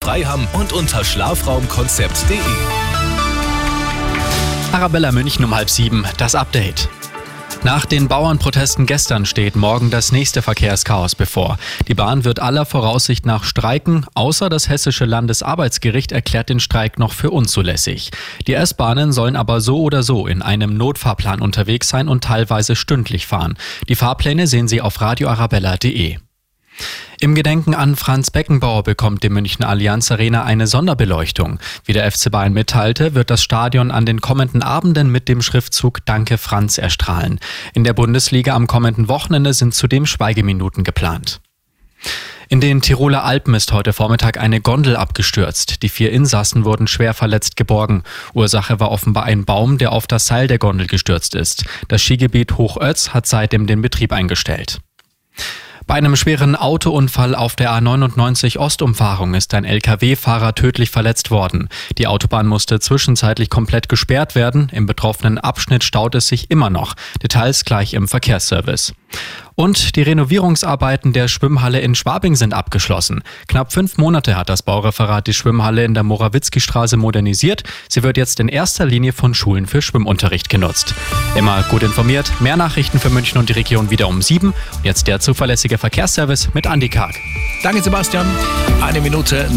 Freiham und unter schlafraumkonzept.de. Arabella München um 6:30, das Update. Nach den Bauernprotesten gestern steht morgen das nächste Verkehrschaos bevor. Die Bahn wird aller Voraussicht nach streiken, außer das Hessische Landesarbeitsgericht erklärt den Streik noch für unzulässig. Die S-Bahnen sollen aber so oder so in einem Notfahrplan unterwegs sein und teilweise stündlich fahren. Die Fahrpläne sehen Sie auf radioarabella.de. Im Gedenken an Franz Beckenbauer bekommt die München Allianz Arena eine Sonderbeleuchtung. Wie der FC Bayern mitteilte, wird das Stadion an den kommenden Abenden mit dem Schriftzug Danke Franz erstrahlen. In der Bundesliga am kommenden Wochenende sind zudem Schweigeminuten geplant. In den Tiroler Alpen ist heute Vormittag eine Gondel abgestürzt. Die 4 Insassen wurden schwer verletzt geborgen. Ursache war offenbar ein Baum, der auf das Seil der Gondel gestürzt ist. Das Skigebiet Hochötz hat seitdem den Betrieb eingestellt. Bei einem schweren Autounfall auf der A99 Ostumfahrung ist ein LKW-Fahrer tödlich verletzt worden. Die Autobahn musste zwischenzeitlich komplett gesperrt werden. Im betroffenen Abschnitt staut es sich immer noch. Details gleich im Verkehrsservice. Und die Renovierungsarbeiten der Schwimmhalle in Schwabing sind abgeschlossen. Knapp 5 Monate hat das Baureferat die Schwimmhalle in der Morawitzki-Straße modernisiert. Sie wird jetzt in erster Linie von Schulen für Schwimmunterricht genutzt. Immer gut informiert, mehr Nachrichten für München und die Region wieder um 7. Und jetzt der zuverlässige Verkehrsservice mit Andi Karg. Danke Sebastian. 1 Minute